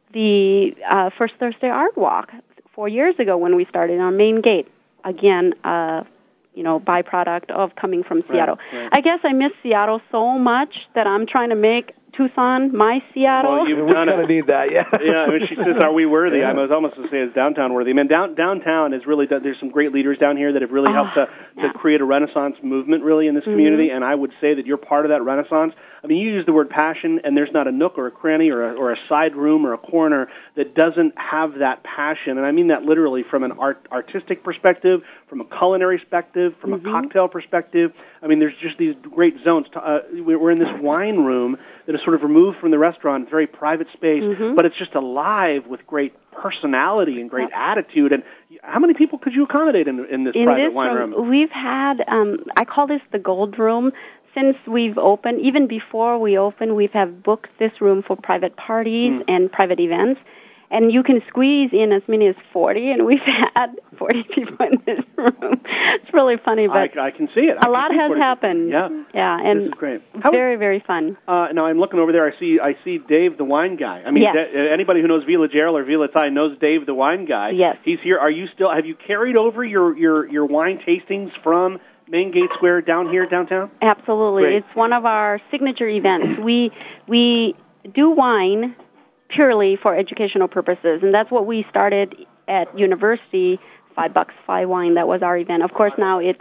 the uh, First Thursday Art Walk four years ago when we started on Main Gate. Again, uh, you know, byproduct of coming from Seattle. right. I guess I miss Seattle so much that I'm trying to make Tucson my Seattle. Well, you've done it. need that, yeah. Yeah, I mean, she says, "Are we worthy?" Yeah. I was almost to say, "Is downtown worthy?" I mean, down, downtown is really done, there's some great leaders down here that have really helped to, to create a Renaissance movement, really, in this Mhm. community. And I would say that you're part of that Renaissance. I mean, you use the word passion, and there's not a nook or a cranny or a, or a side room or a corner that doesn't have that passion. And I mean that literally from an art, artistic perspective, from a culinary perspective, from Mhm. a cocktail perspective. I mean, there's just these great zones. Uh, we're in this wine room that is sort of removed from the restaurant, very private space, Mhm. but it's just alive with great personality and great attitude. And how many people could you accommodate in, in this in private this wine room? room, we've had, um, I call this the gold room. Since we've opened, even before we opened, we've have booked this room for private parties Mm. and private events. And you can squeeze in as many as forty, and we've had forty people in this room. It's really funny, but I, I can see it. I a can lot see has forty happened. Yeah. Yeah, and This is great. very, very fun. Uh, now I'm looking over there. I see, I see Dave, the wine guy. I mean, Yes. da- anybody who knows Villa Gerald or Villa Thai knows Dave, the wine guy. Yes. He's here. Are you still? Have you carried over your your your wine tastings from Main Gate Square down here downtown? Absolutely. Great. It's one of our signature events. We we do wine purely for educational purposes, and that's what we started at university, five bucks, five wine. That was our event. Of course, now it's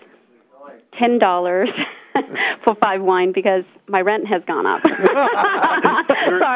ten dollars for five wine because my rent has gone up. Sorry.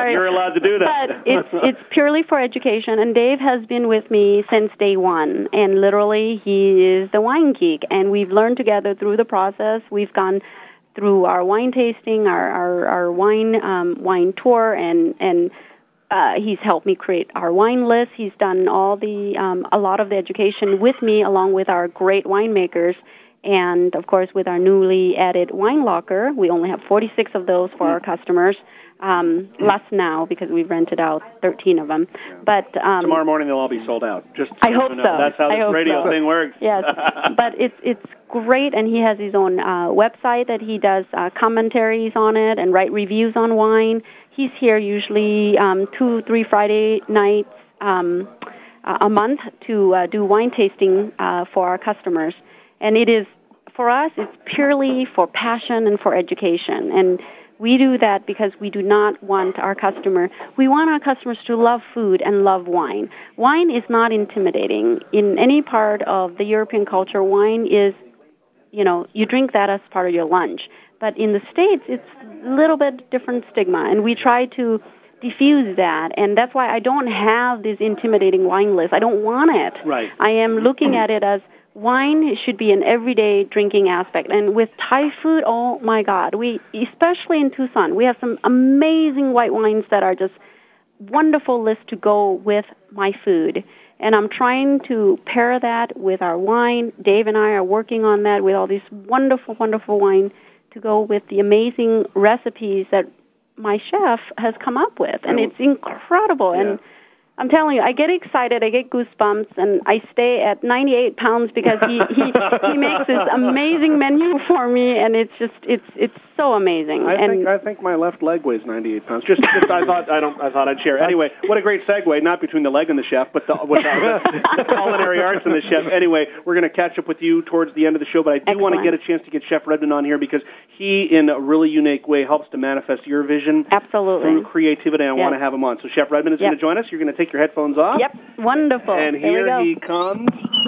sorry. You're allowed to do that. But it's it's purely for education, and Dave has been with me since day one, and literally he is the wine geek, and we've learned together through the process. We've gone through our wine tasting, our our, our wine um, wine tour, and and uh, he's helped me create our wine list. He's done all the um, a lot of the education with me, along with our great winemakers. And, of course, with our newly added wine locker, we only have forty-six of those for our customers. Um, less now because we've rented out thirteen of them. But um, tomorrow morning they'll all be sold out. Just I hope so. so. That's how I this radio so. thing works. Yes, but it's it's great, and he has his own uh, website that he does uh, commentaries on it and write reviews on wine. He's here usually um, two, three Friday nights um, a month to uh, do wine tasting uh, for our customers. And it is, for us, it's purely for passion and for education. And we do that because we do not want our customer, we want our customers to love food and love wine. Wine is not intimidating. In any part of the European culture, wine is, you know, you drink that as part of your lunch. But in the States, it's a little bit different stigma, and we try to diffuse that, and that's why I don't have this intimidating wine list. I don't want it. Right. I am looking at it as wine should be an everyday drinking aspect. And with Thai food, oh my God, we, especially in Tucson, we have some amazing white wines that are just wonderful lists to go with my food. And I'm trying to pair that with our wine. Dave and I are working on that with all these wonderful, wonderful wine to go with the amazing recipes that my chef has come up with. And it's incredible. Yeah. And I'm telling you, I get excited, I get goosebumps, and I stay at ninety-eight pounds because he, he, he makes this amazing menu for me, and it's just, it's it's so amazing. I and think I think my left leg weighs ninety-eight pounds. Just, just I thought I don't I thought I'd share. Anyway, what a great segue, not between the leg and the chef, but the, with the, the culinary arts and the chef. Anyway, we're going to catch up with you towards the end of the show, but I do Excellent. want to get a chance to get Chef Redmond on here because he, in a really unique way, helps to manifest your vision Absolutely. through creativity, and I Yes. want to have him on. So Chef Redmond is Yep. going to join us. You're going to take your headphones off. Yep, wonderful. And There we here go. he comes.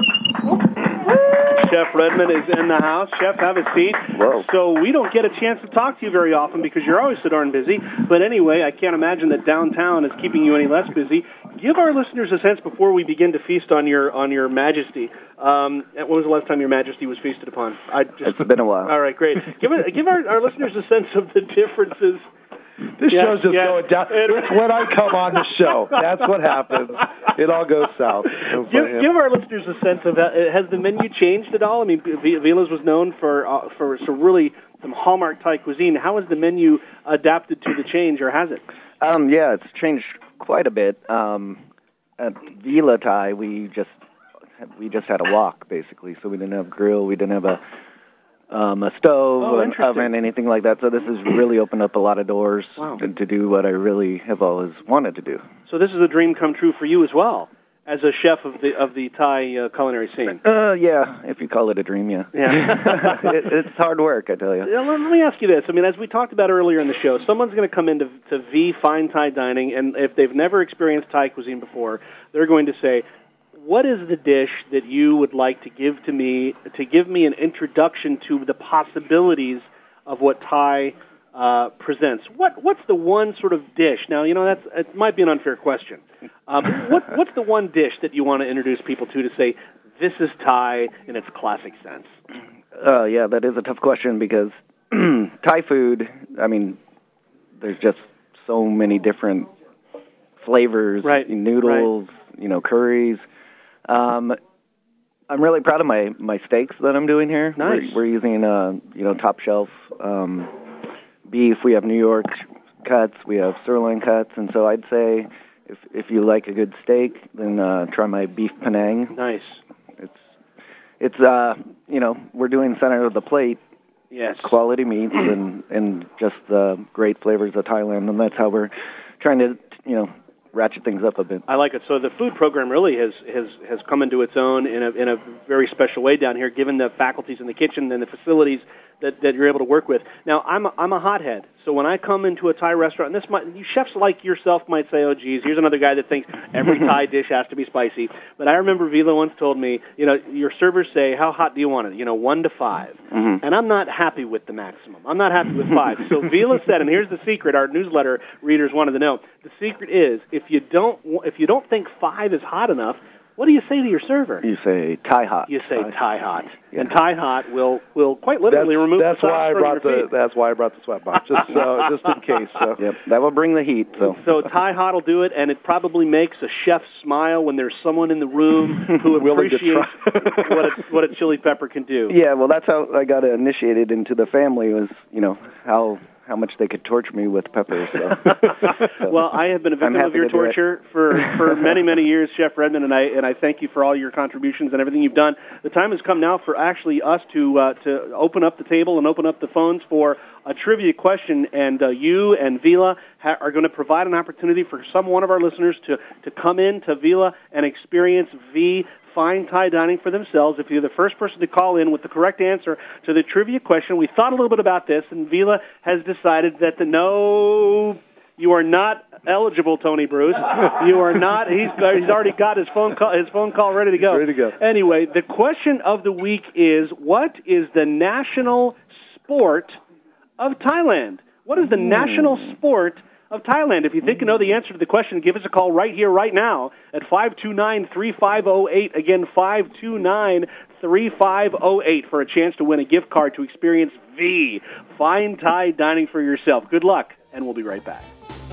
Chef Redmond is in the house. Chef, have a seat. Whoa. So we don't get a chance to talk to you very often because you're always so darn busy. But anyway, I can't imagine that downtown is keeping you any less busy. Give our listeners a sense before we begin to feast on your on your majesty. Um, when was the last time your majesty was feasted upon? I just, It's been a while. All right, great. Give it, give our, our listeners a sense of the differences. This Yeah, show's just yeah. going down. It's when I come on the show. That's what happens. It all goes south. Give, give our listeners a sense of that. Has the menu changed at all? I mean, V- Vila's was known for uh, for some really some hallmark Thai cuisine. How has the menu adapted to the change, or has it? Um, yeah, it's changed quite a bit. Um, at Vila Thai, we just we just had a wok basically, so we didn't have grill, we didn't have a um, a stove, Oh, an interesting. oven, anything like that. So this has really opened up a lot of doors Wow. to, to do what I really have always wanted to do. So this is a dream come true for you as well, as a chef of the of the Thai uh, culinary scene. Uh, yeah, if you call it a dream, yeah. Yeah. it, it's hard work, I tell you. Yeah, let, let me ask you this. I mean, as we talked about earlier in the show, someone's going to come into to V Fine Thai Dining, and if they've never experienced Thai cuisine before, they're going to say, what is the dish that you would like to give to me, to give me an introduction to the possibilities of what Thai uh, presents? What What's the one sort of dish? Now, you know, that's it might be an unfair question. Um, what What's the one dish that you want to introduce people to to say, this is Thai in its classic sense? Uh, yeah, that is a tough question because Thai food, I mean, there's just so many different flavors, Right, noodles, you know, curries. Um, I'm really proud of my, my steaks that I'm doing here. Nice. We're, we're using, uh, you know, top shelf um, beef. We have New York cuts. We have sirloin cuts. And so I'd say if if you like a good steak, then uh, try my beef Penang. Nice. It's, it's uh, you know, we're doing center of the plate. Yes. Quality meats and, and just the great flavors of Thailand. And that's how we're trying to, you know, ratchet things up a bit. I like it. So the food program really has, has, has come into its own in a in a very special way down here, given the faculties in the kitchen and the facilities that, that you're able to work with. Now, I'm a, I'm a hothead, so when I come into a Thai restaurant, and this might, you chefs like yourself might say, oh, geez, here's another guy that thinks every Thai dish has to be spicy. But I remember Vila once told me, you know, your servers say, how hot do you want it? You know, one to five. Mm-hmm. And I'm not happy with the maximum. I'm not happy with five. So Vila said, and here's the secret our newsletter readers wanted to know. The secret is, if you don't if you don't think five is hot enough, what do you say to your server? You say Thai hot. You say Thai, Thai hot. Yeah. And Thai hot will, will quite literally that's, remove that's the why I sauce brought from your the feet. That's why I brought the sweatbox, just so, just in case. So. Yep, that will bring the heat. So, so Thai hot will do it, and it probably makes a chef smile when there's someone in the room who appreciates what a, what a chili pepper can do. Yeah, well, that's how I got initiated into the family. Was you know how. how much they could torture me with peppers. So. so well, I have been a victim of your torture for, for many, many years, Chef Redmond, and I and I thank you for all your contributions and everything you've done. The time has come now for actually us to uh, to open up the table and open up the phones for a trivia question, and uh, you and Vila ha- are going to provide an opportunity for some one of our listeners to, to come in to Vila and experience V fine Thai dining for themselves. If you're the first person to call in with the correct answer to the trivia question, we thought a little bit about this, and Vila has decided that the no, you are not eligible, Tony Bruce. You are not. He's he's already got his phone call his phone call ready to go. Ready to go. Anyway, the question of the week is: what is the national sport of Thailand? What is the mm. national sport of Thailand? If you think you know the answer to the question, give us a call right here, right now at five two nine, three five zero eight. Again, five two nine, three five zero eight for a chance to win a gift card to experience V, fine Thai dining for yourself. Good luck, and we'll be right back.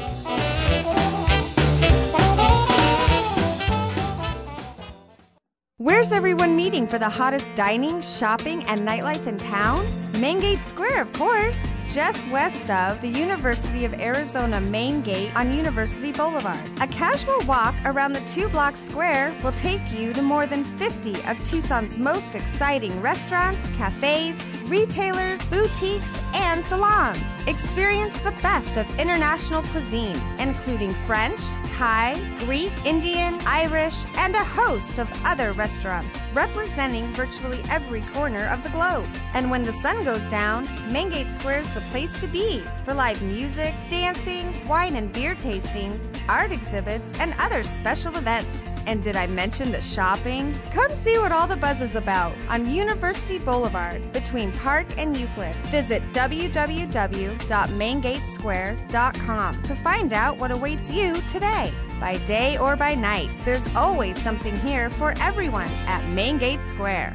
Where's everyone meeting for the hottest dining, shopping, and nightlife in town? Main Gate Square, of course. Just west of the University of Arizona Main Gate on University Boulevard. A casual walk around the two-block square will take you to more than fifty of Tucson's most exciting restaurants, cafes, retailers, boutiques, and salons. Experience the best of international cuisine, including French, Thai, Greek, Indian, Irish, and a host of other restaurants representing virtually every corner of the globe. And when the sun goes down, Main Gate Square is the place to be for live music, dancing, wine and beer tastings, art exhibits, and other special events. And did I mention the shopping? Come see what all the buzz is about on University Boulevard between Park and Euclid. Visit w w w dot main gate square dot com to find out what awaits you today. By day or by night, there's always something here for everyone at Main Gate Square.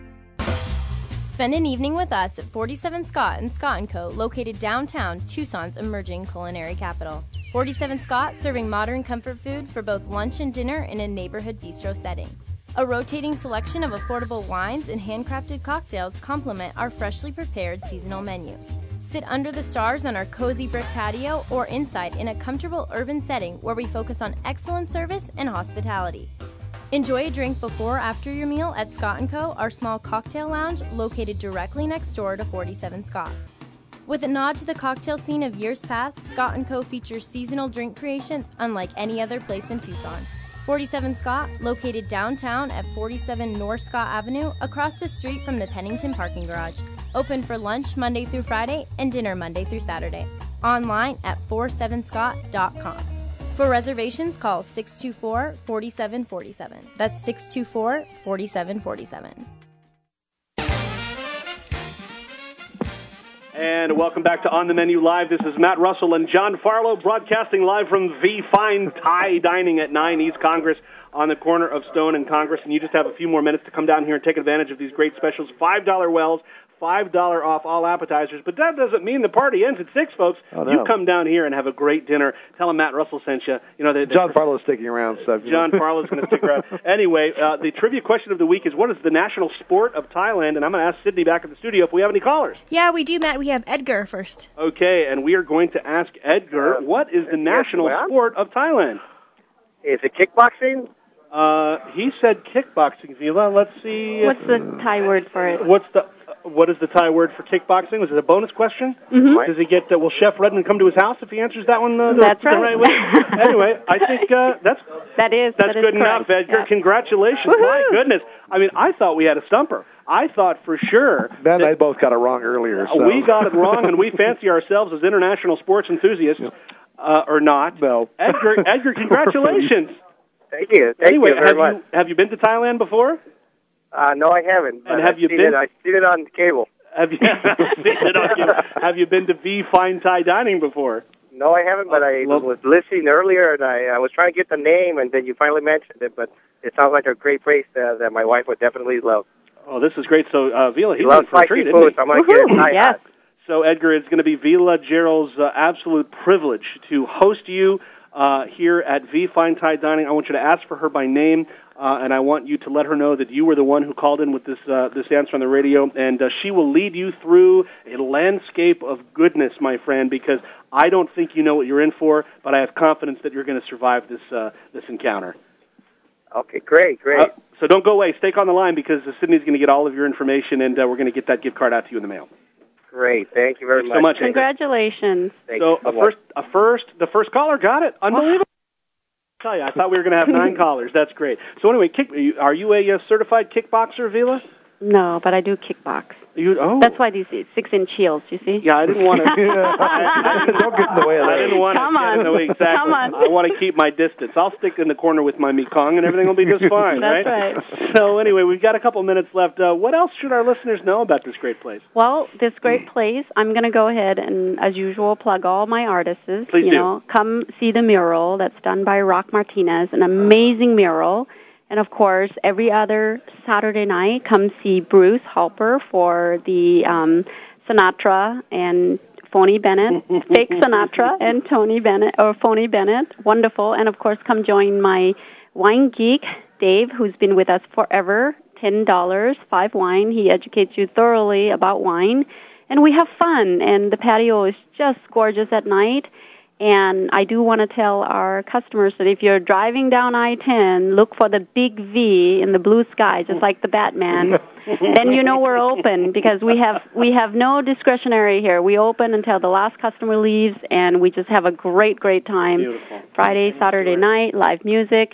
Spend an evening with us at forty-seven Scott and Scott and Co., located downtown, Tucson's emerging culinary capital. forty-seven Scott, serving modern comfort food for both lunch and dinner in a neighborhood bistro setting. A rotating selection of affordable wines and handcrafted cocktails complement our freshly prepared seasonal menu. Sit under the stars on our cozy brick patio or inside in a comfortable urban setting where we focus on excellent service and hospitality. Enjoy a drink before or after your meal at Scott and Co., our small cocktail lounge located directly next door to forty-seven Scott. With a nod to the cocktail scene of years past, Scott and Co. features seasonal drink creations unlike any other place in Tucson. forty-seven Scott, located downtown at forty-seven North Scott Avenue, across the street from the Pennington parking garage. Open for lunch Monday through Friday and dinner Monday through Saturday. Online at forty-seven scott dot com. For reservations, call six two four, four seven four seven. That's six two four, four seven four seven. And welcome back to On the Menu Live. This is Matt Russell and John Farlow broadcasting live from the Fine Thai Dining at nine East Congress on the corner of Stone and Congress. And you just have a few more minutes to come down here and take advantage of these great specials. five dollar wells, five dollars off all appetizers. But that doesn't mean the party ends at six, folks. Oh, no. You come down here and have a great dinner. Tell them Matt Russell sent you. You know, they, they, John Farlow's sticking around. So John Farlow's going to stick around. Anyway, uh, the trivia question of the week is, what is the national sport of Thailand? And I'm going to ask Sydney back at the studio if we have any callers. Yeah, we do, Matt. We have Edgar first. Okay, and we are going to ask Edgar, what is the national well, sport of Thailand? Is it kickboxing? Uh, he said kickboxing, Vila. Let's see. What's the Thai word for it? What's the uh, what is the Thai word for kickboxing? Was it a bonus question? Mm-hmm. Does he get? Uh, will Chef Redmond come to his house if he answers that one? Uh, the, That's the right. right way? Anyway, I think uh, that's that is that's that good is enough, correct. Edgar. Yeah. Congratulations! Woo-hoo! My goodness. I mean, I thought we had a stumper. I thought for sure. Ben and I both got it wrong earlier. So. We got it wrong, and we fancy ourselves as international sports enthusiasts, uh, or not. No. Edgar, Edgar, congratulations. Thank you. Thank anyway, you very have much. you have you been to Thailand before? Uh, no, I haven't. And have I've you seen been? It. I've seen it on cable. Have you, seen it on you? Have you been to V Fine Thai Dining before? No, I haven't, but I well, was listening earlier, and I, I was trying to get the name, and then you finally mentioned it, but it sounds like a great place uh, that my wife would definitely love. Oh, this is great. So, uh, Vila, he's He loves in for a spicy treat, food, isn't he? so I'm going to get it Thai Yes. hot. So, Edgar, it's going to be Vila Gerald's uh, absolute privilege to host you uh, here at V Fine Thai Dining. I want you to ask for her by name, uh, and I want you to let her know that you were the one who called in with this uh, this answer on the radio, and uh, she will lead you through a landscape of goodness, my friend, because I don't think you know what you're in for, but I have confidence that you're going to survive this uh, this encounter. Okay, great, great. Uh, so don't go away. Stay on the line because uh, Sydney's going to get all of your information, and uh, we're going to get that gift card out to you in the mail. Great, thank you very Thanks much. so much. Congratulations. Thank so you so a much. first, a first, the first caller got it. Unbelievable. I tell you, I thought we were going to have nine callers. That's great. So anyway, kick, are you a uh, certified kickboxer, Vila? No, but I do kickbox. You, oh. That's why these six-inch heels, you see? Yeah, I didn't want to. Don't get in the way of that. I didn't want Come to on. get in the way exactly. Come on. I want to keep my distance. I'll stick in the corner with my Mekong, and everything will be just fine, That's right? right. So anyway, we've got a couple minutes left. Uh, what else should our listeners know about this great place? Well, this great place, I'm going to go ahead and, as usual, plug all my artists. Please you do. know, come see the mural that's done by Rock Martinez, an amazing mural. And, of course, every other Saturday night, come see Bruce Halper for the um, Sinatra and Phony Bennett, fake Sinatra and Tony Bennett, or Phony Bennett. Wonderful. And, of course, come join my wine geek, Dave, who's been with us forever. ten dollars, five wine. He educates you thoroughly about wine. And we have fun. And the patio is just gorgeous at night. And I do want to tell our customers that if you're driving down I ten, look for the big V in the blue sky, just like the Batman. Then you know we're open because we have we have no discretionary here. We open until the last customer leaves, and we just have a great, great time. Beautiful. Friday, Saturday night, live music.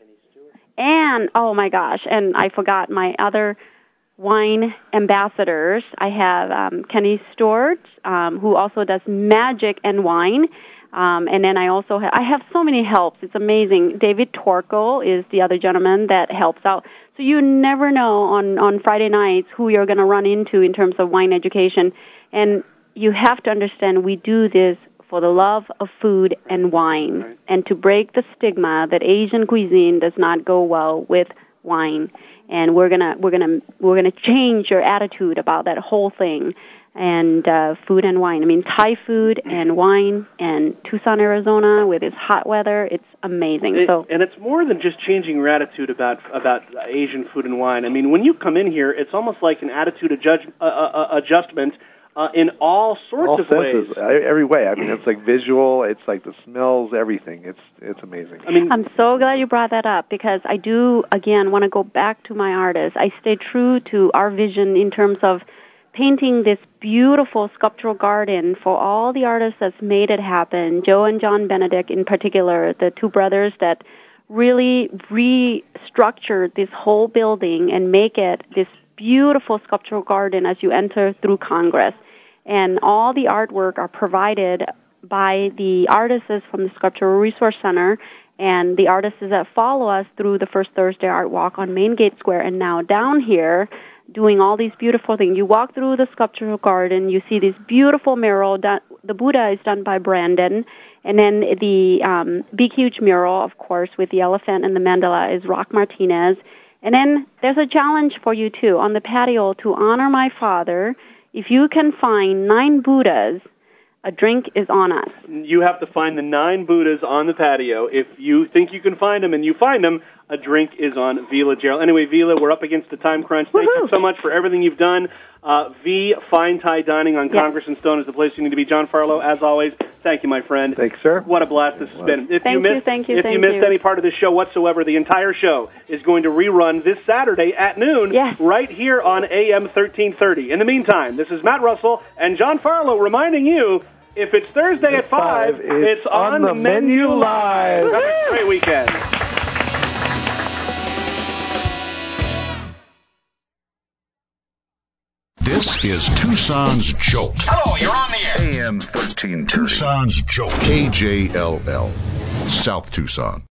And, oh my gosh, and I forgot my other wine ambassadors. I have um, Kenny Stewart, um, who also does magic and wine. Um, and then I also have, I have so many helps. It's amazing. David Torkel is the other gentleman that helps out. So you never know on, on Friday nights who you're going to run into in terms of wine education. And you have to understand we do this for the love of food and wine, right, and to break the stigma that Asian cuisine does not go well with wine. And we're going to, we're going to, we're going to change your attitude about that whole thing. And uh, food and wine. I mean, Thai food and wine and Tucson, Arizona, with its hot weather, it's amazing. It, so, and it's more than just changing your attitude about about Asian food and wine. I mean, when you come in here, it's almost like an attitude adjust, uh, uh, adjustment uh, in all sorts all of senses, ways. Every way. I mean, it's like visual. It's like the smells, everything. It's it's amazing. I mean, I'm so glad you brought that up because I do, again, want to go back to my artists. I stay true to our vision in terms of painting this beautiful sculptural garden for all the artists that's made it happen. Joe and John Benedict in particular, the two brothers that really restructured this whole building and make it this beautiful sculptural garden as you enter through Congress. And all the artwork are provided by the artists from the Sculptural Resource Center and the artists that follow us through the First Thursday Art Walk on Main Gate Square and now down here doing all these beautiful things. You walk through the sculptural garden, you see this beautiful mural. Done, the Buddha is done by Brandon, and then the um, big, huge mural, of course, with the elephant and the mandala is Rock Martinez. And then there's a challenge for you, too, on the patio to honor my father. If you can find nine Buddhas, a drink is on us. You have to find the nine Buddhas on the patio. If you think you can find them and you find them, a drink is on Vila Gerald. Anyway, Vila, we're up against the time crunch. Thank Woo-hoo. you so much for everything you've done. Uh, V Fine Thai Dining on Yes. Congress and Stone is the place you need to be. John Farlow, as always, thank you, my friend. Thanks, sir. What a blast this has been. If Thank you you, missed, thank you, if you thank missed you. any part of this show whatsoever, the entire show is going to rerun this Saturday at noon, Yes. right here on A M thirteen thirty. In the meantime, this is Matt Russell and John Farlow reminding you, if it's Thursday at five, it's, it's on, on the the menu menu live. live. Have a great weekend. This is Tucson's Jolt. Hello, you're on the air. A M thirteen thirty. Tucson's Jolt. K J L L. South Tucson.